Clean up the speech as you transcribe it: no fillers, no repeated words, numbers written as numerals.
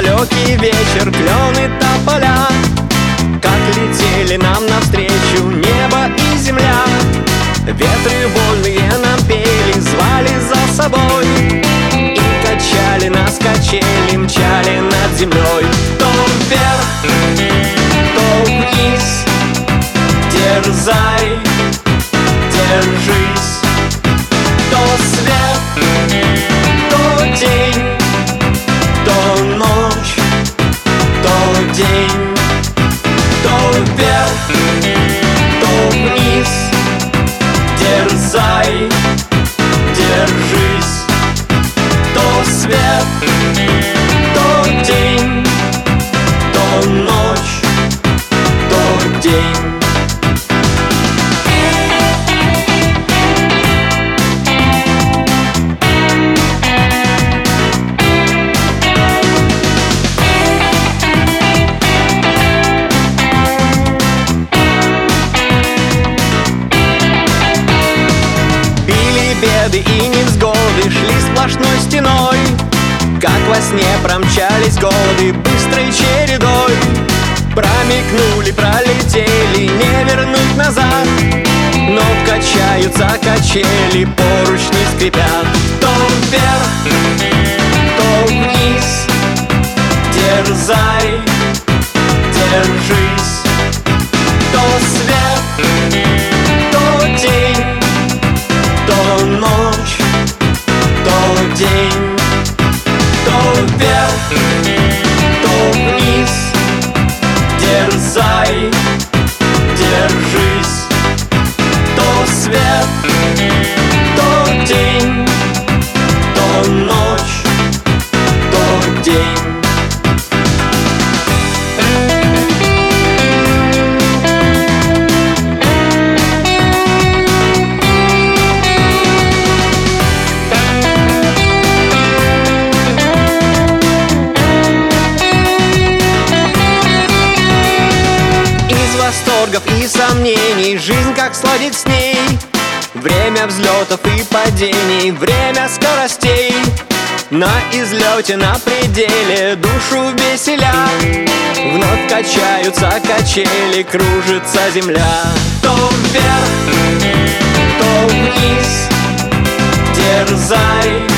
далекий вечер, клены тополя, как летели нам навстречу небо и земля. Ветры вольные нам пели, звали за собой, и качали нас качели, мчали над землей. То вверх, то вниз, дерзай, держись. То свет, то день, то ночь, то день. То вверх, то вниз, дерзай, держись. То свет, то день, то ночь, то день. Беды и невзгоды шли сплошной стеной, как во сне промчались годы быстрой чередой. Промелькнули, пролетели, не вернуть назад, но качаются качели, поручни скрипят. То вверх, то вниз, дерзай, держись. То свет, то день, то ночь, то день. То вверх, то вниз, дерзай, держись. То свет, то день, то ночь, то день. Восторгов и сомнений, жизнь как сладить с ней. Время взлетов и падений, время скоростей. На излете, на пределе, душу веселя, вновь качаются качели, кружится земля. То вверх, то вниз, дерзай,